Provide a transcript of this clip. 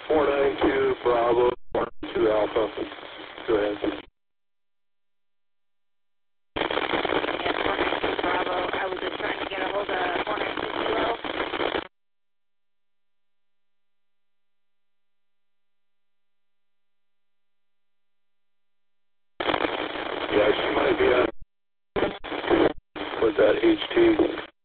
492 Bravo, 492 Alpha. Go ahead. Yes, 492 Bravo. I was just trying to get a hold of 492 Kilo. Yeah, she might be on with that HT.